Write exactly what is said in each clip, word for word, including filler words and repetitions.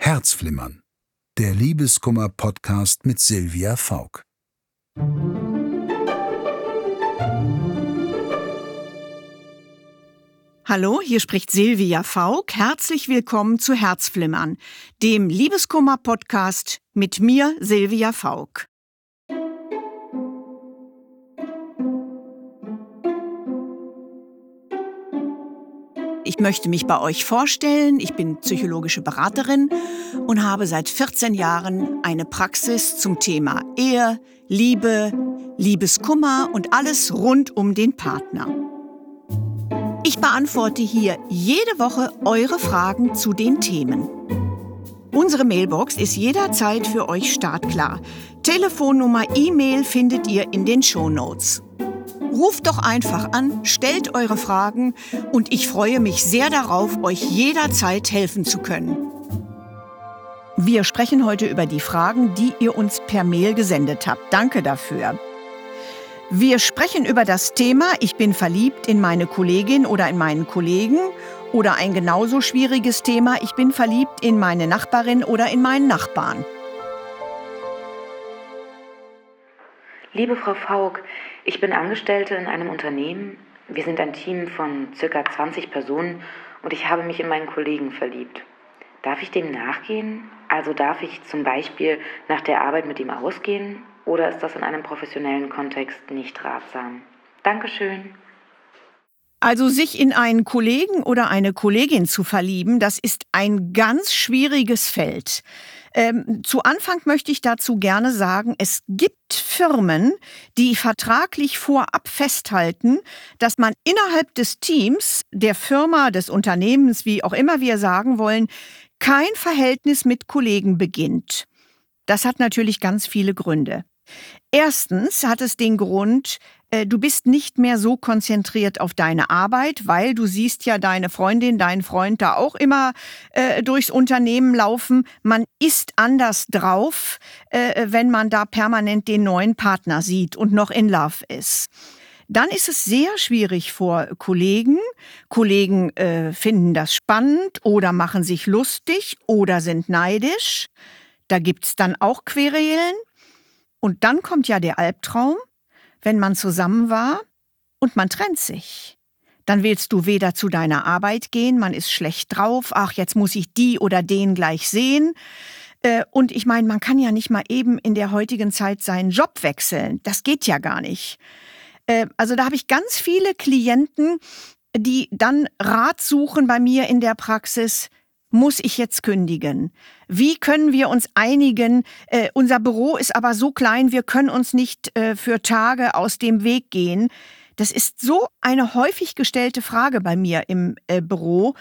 Herzflimmern, der Liebeskummer-Podcast mit Silvia Fauck. Hallo, hier spricht Silvia Fauck. Herzlich willkommen zu Herzflimmern, dem Liebeskummer-Podcast mit mir, Silvia Fauck. Ich möchte mich bei euch vorstellen. Ich bin psychologische Beraterin und habe seit vierzehn Jahren eine Praxis zum Thema Ehe, Liebe, Liebeskummer und alles rund um den Partner. Ich beantworte hier jede Woche eure Fragen zu den Themen. Unsere Mailbox ist jederzeit für euch startklar. Telefonnummer, E-Mail findet ihr in den Shownotes. Ruft doch einfach an, stellt eure Fragen und ich freue mich sehr darauf, euch jederzeit helfen zu können. Wir sprechen heute über die Fragen, die ihr uns per Mail gesendet habt. Danke dafür. Wir sprechen über das Thema, ich bin verliebt in meine Kollegin oder in meinen Kollegen, oder ein genauso schwieriges Thema, ich bin verliebt in meine Nachbarin oder in meinen Nachbarn. Liebe Frau Fauck, ich bin Angestellte in einem Unternehmen. Wir sind ein Team von circa zwanzig Personen und ich habe mich in meinen Kollegen verliebt. Darf ich dem nachgehen? Also darf ich zum Beispiel nach der Arbeit mit ihm ausgehen? Oder ist das in einem professionellen Kontext nicht ratsam? Dankeschön. Also sich in einen Kollegen oder eine Kollegin zu verlieben, das ist ein ganz schwieriges Feld. Ähm, zu Anfang möchte ich dazu gerne sagen, es gibt Firmen, die vertraglich vorab festhalten, dass man innerhalb des Teams, der Firma, des Unternehmens, wie auch immer wir sagen wollen, kein Verhältnis mit Kollegen beginnt. Das hat natürlich ganz viele Gründe. Erstens hat es den Grund, äh, du bist nicht mehr so konzentriert auf deine Arbeit, weil du siehst ja deine Freundin, deinen Freund da auch immer äh, durchs Unternehmen laufen. Man ist anders drauf, äh, wenn man da permanent den neuen Partner sieht und noch in Love ist. Dann ist es sehr schwierig vor Kollegen. Kollegen äh, finden das spannend oder machen sich lustig oder sind neidisch. Da gibt's dann auch Querelen. Und dann kommt ja der Albtraum, wenn man zusammen war und man trennt sich. Dann willst du weder zu deiner Arbeit gehen, man ist schlecht drauf, ach, jetzt muss ich die oder den gleich sehen. Äh, und ich meine, man kann ja nicht mal eben in der heutigen Zeit seinen Job wechseln. Das geht ja gar nicht. Äh, also da habe ich ganz viele Klienten, die dann Rat suchen bei mir in der Praxis. Muss ich jetzt kündigen? Wie können wir uns einigen? Äh, unser Büro ist aber so klein, wir können uns nicht äh, für Tage aus dem Weg gehen. Das ist so eine häufig gestellte Frage bei mir im äh, Büro.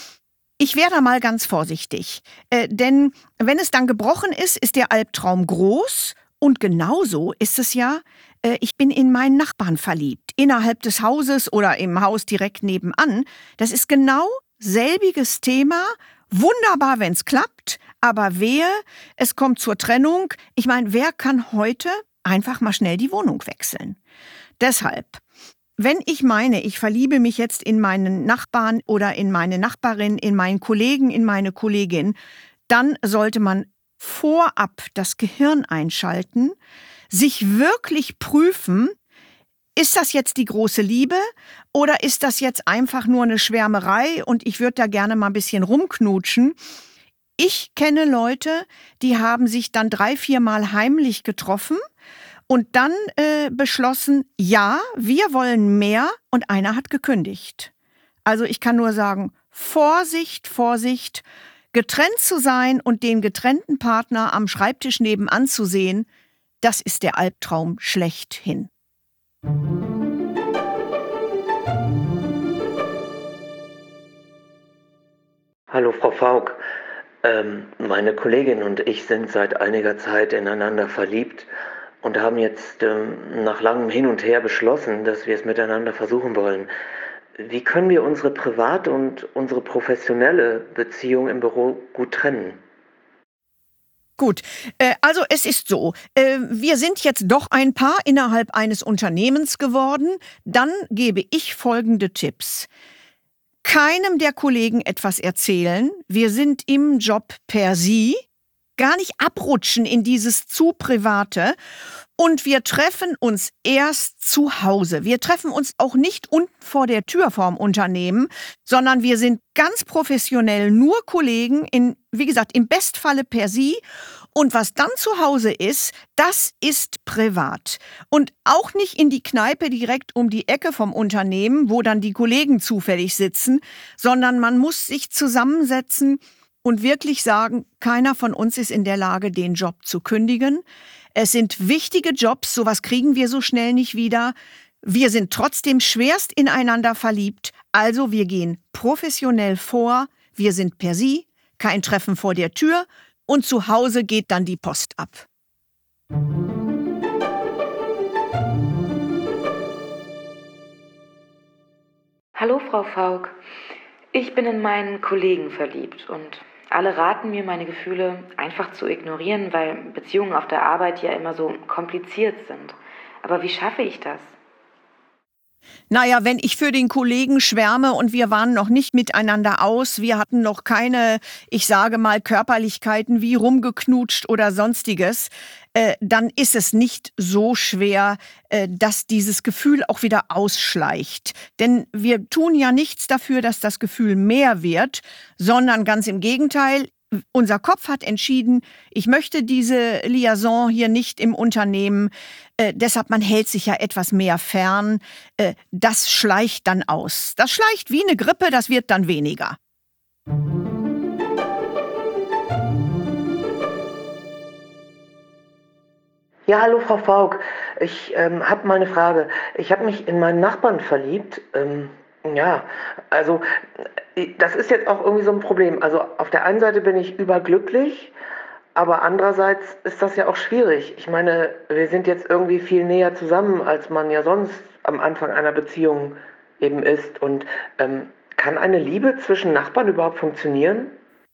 Ich wäre da mal ganz vorsichtig. Äh, denn wenn es dann gebrochen ist, ist der Albtraum groß. Und genauso ist es ja, äh, ich bin in meinen Nachbarn verliebt. Innerhalb des Hauses oder im Haus direkt nebenan. Das ist genau selbiges Thema. Wunderbar, wenn es klappt, aber wehe, es kommt zur Trennung. Ich meine, wer kann heute einfach mal schnell die Wohnung wechseln? Deshalb, wenn ich meine, ich verliebe mich jetzt in meinen Nachbarn oder in meine Nachbarin, in meinen Kollegen, in meine Kollegin, dann sollte man vorab das Gehirn einschalten, sich wirklich prüfen, ist das jetzt die große Liebe oder ist das jetzt einfach nur eine Schwärmerei und ich würde da gerne mal ein bisschen rumknutschen? Ich kenne Leute, die haben sich dann drei, vier Mal heimlich getroffen und dann äh, beschlossen, ja, wir wollen mehr und einer hat gekündigt. Also ich kann nur sagen, Vorsicht, Vorsicht, getrennt zu sein und den getrennten Partner am Schreibtisch nebenan zu sehen, das ist der Albtraum schlechthin. Hallo Frau Fauck, ähm, meine Kollegin und ich sind seit einiger Zeit ineinander verliebt und haben jetzt ähm, nach langem Hin und Her beschlossen, dass wir es miteinander versuchen wollen. Wie können wir unsere private und unsere professionelle Beziehung im Büro gut trennen? Gut, äh, also es ist so, äh, wir sind jetzt doch ein Paar innerhalb eines Unternehmens geworden. Dann gebe ich folgende Tipps. keinem der Kollegen etwas erzählen. Wir sind im Job per Sie. Gar nicht abrutschen in dieses zu Private. Und wir treffen uns erst zu Hause. Wir treffen uns auch nicht unten vor der Tür vorm Unternehmen, sondern wir sind ganz professionell nur Kollegen, in, wie gesagt, im Bestfalle per Sie. Und was dann zu Hause ist, das ist privat. Und auch nicht in die Kneipe direkt um die Ecke vom Unternehmen, wo dann die Kollegen zufällig sitzen, sondern man muss sich zusammensetzen und wirklich sagen, keiner von uns ist in der Lage, den Job zu kündigen. Es sind wichtige Jobs, sowas kriegen wir so schnell nicht wieder. Wir sind trotzdem schwerst ineinander verliebt, also wir gehen professionell vor, wir sind per Sie, kein Treffen vor der Tür und zu Hause geht dann die Post ab. Hallo Frau Fauck, ich bin in meinen Kollegen verliebt und alle raten mir, meine Gefühle einfach zu ignorieren, weil Beziehungen auf der Arbeit ja immer so kompliziert sind. Aber wie schaffe ich das? Naja, wenn ich für den Kollegen schwärme und wir waren noch nicht miteinander aus, wir hatten noch keine, ich sage mal, Körperlichkeiten wie rumgeknutscht oder sonstiges, äh, dann ist es nicht so schwer, äh, dass dieses Gefühl auch wieder ausschleicht. Denn wir tun ja nichts dafür, dass das Gefühl mehr wird, sondern ganz im Gegenteil. Unser Kopf hat entschieden, ich möchte diese Liaison hier nicht im Unternehmen. Äh, deshalb, man hält sich ja etwas mehr fern. Äh, das schleicht dann aus. Das schleicht wie eine Grippe, das wird dann weniger. Ja, hallo Frau Fauck. Ich ähm, habe mal eine Frage. Ich habe mich in meinen Nachbarn verliebt. Ähm, ja, also das ist jetzt auch irgendwie so ein Problem. Also auf der einen Seite bin ich überglücklich, aber andererseits ist das ja auch schwierig. Ich meine, wir sind jetzt irgendwie viel näher zusammen, als man ja sonst am Anfang einer Beziehung eben ist. Und ähm, kann eine Liebe zwischen Nachbarn überhaupt funktionieren?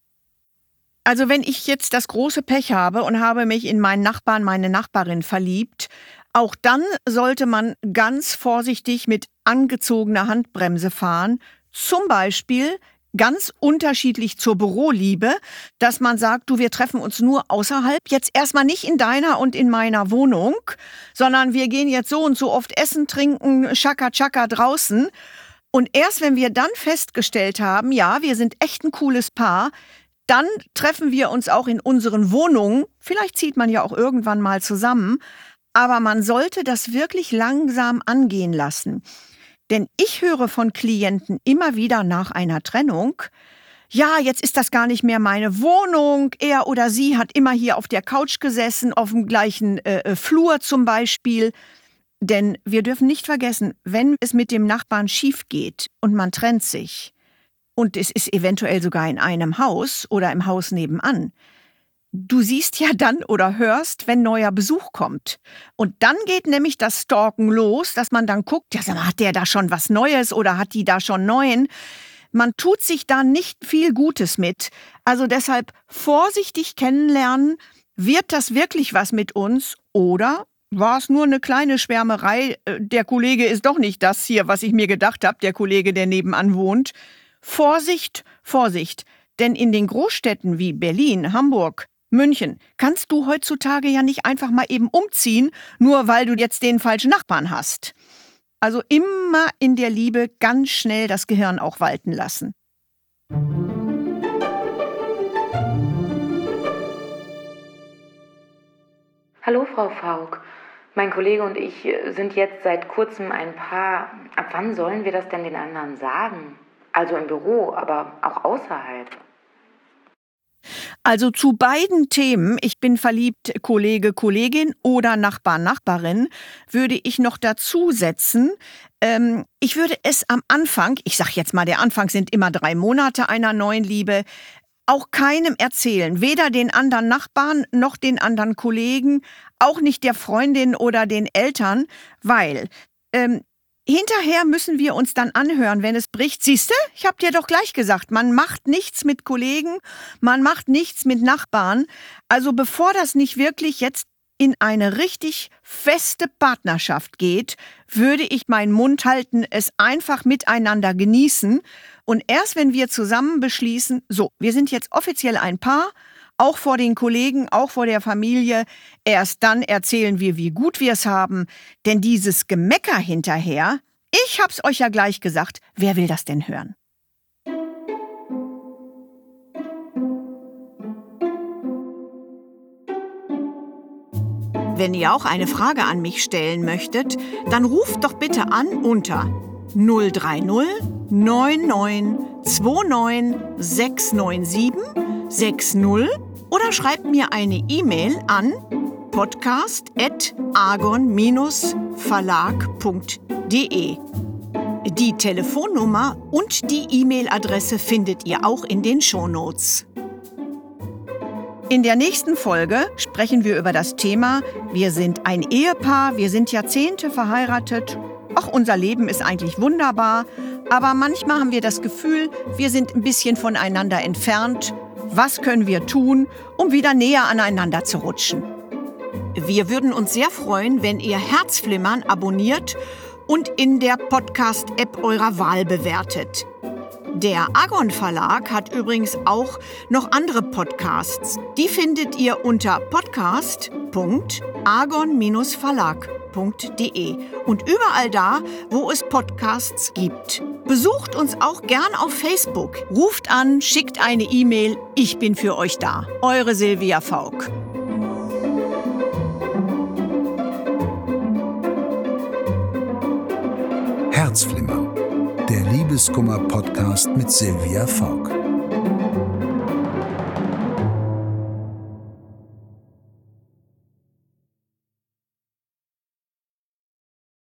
Also wenn ich jetzt das große Pech habe und habe mich in meinen Nachbarn, meine Nachbarin verliebt, auch dann sollte man ganz vorsichtig mit angezogener Handbremse fahren. Zum Beispiel ganz unterschiedlich zur Büroliebe, dass man sagt, du, wir treffen uns nur außerhalb, jetzt erstmal nicht in deiner und in meiner Wohnung, sondern wir gehen jetzt so und so oft essen, trinken, Chaka Chaka draußen. Und erst wenn wir dann festgestellt haben, ja, wir sind echt ein cooles Paar, dann treffen wir uns auch in unseren Wohnungen. Vielleicht zieht man ja auch irgendwann mal zusammen. Aber man sollte das wirklich langsam angehen lassen. Denn ich höre von Klienten immer wieder nach einer Trennung, ja, jetzt ist das gar nicht mehr meine Wohnung. Er oder sie hat immer hier auf der Couch gesessen, auf dem gleichen äh, Flur zum Beispiel. Denn wir dürfen nicht vergessen, wenn es mit dem Nachbarn schief geht und man trennt sich und es ist eventuell sogar in einem Haus oder im Haus nebenan, du siehst ja dann oder hörst, wenn neuer Besuch kommt. Und dann geht nämlich das Stalken los, dass man dann guckt, ja, sag mal, hat der da schon was Neues oder hat die da schon Neuen? Man tut sich da nicht viel Gutes mit. Also deshalb vorsichtig kennenlernen, wird das wirklich was mit uns oder war es nur eine kleine Schwärmerei? Der Kollege ist doch nicht das hier, was ich mir gedacht habe, der Kollege, der nebenan wohnt. Vorsicht, Vorsicht. Denn in den Großstädten wie Berlin, Hamburg, München kannst du heutzutage ja nicht einfach mal eben umziehen, nur weil du jetzt den falschen Nachbarn hast. Also immer in der Liebe ganz schnell das Gehirn auch walten lassen. Hallo Frau Fauck, mein Kollege und ich sind jetzt seit kurzem ein Paar. Ab wann sollen wir das denn den anderen sagen? Also im Büro, aber auch außerhalb. Also zu beiden Themen, ich bin verliebt, Kollege, Kollegin oder Nachbar, Nachbarin, würde ich noch dazu setzen, ähm, ich würde es am Anfang, ich sag jetzt mal, der Anfang sind immer drei Monate einer neuen Liebe, auch keinem erzählen, weder den anderen Nachbarn noch den anderen Kollegen, auch nicht der Freundin oder den Eltern, weil ähm, hinterher müssen wir uns dann anhören, wenn es bricht. Siehste, ich hab dir doch gleich gesagt, man macht nichts mit Kollegen, man macht nichts mit Nachbarn. Also bevor das nicht wirklich jetzt in eine richtig feste Partnerschaft geht, würde ich meinen Mund halten, es einfach miteinander genießen und erst wenn wir zusammen beschließen, so, wir sind jetzt offiziell ein Paar, auch vor den Kollegen, auch vor der Familie, erst dann erzählen wir, wie gut wir es haben, denn dieses Gemecker hinterher, ich hab's euch ja gleich gesagt, wer will das denn hören? Wenn ihr auch eine Frage an mich stellen möchtet, dann ruft doch bitte an unter null drei null neun neun zwei neun sechs neun sieben sechs null oder schreibt mir eine E-Mail an podcast at argon verlag punkt de. Die Telefonnummer und die E-Mail-Adresse findet ihr auch in den Shownotes. In der nächsten Folge sprechen wir über das Thema, wir sind ein Ehepaar, wir sind Jahrzehnte verheiratet. Ach, unser Leben ist eigentlich wunderbar, aber manchmal haben wir das Gefühl, wir sind ein bisschen voneinander entfernt. Was können wir tun, um wieder näher aneinander zu rutschen? Wir würden uns sehr freuen, wenn ihr Herzflimmern abonniert und in der Podcast-App eurer Wahl bewertet. Der Argon Verlag hat übrigens auch noch andere Podcasts. Die findet ihr unter podcast punkt argon verlag punkt de und überall da, wo es Podcasts gibt. Besucht uns auch gern auf Facebook. Ruft an, schickt eine E-Mail. Ich bin für euch da. Eure Silvia Fauck. Herzflimmern, der Liebeskummer-Podcast mit Silvia Fauck.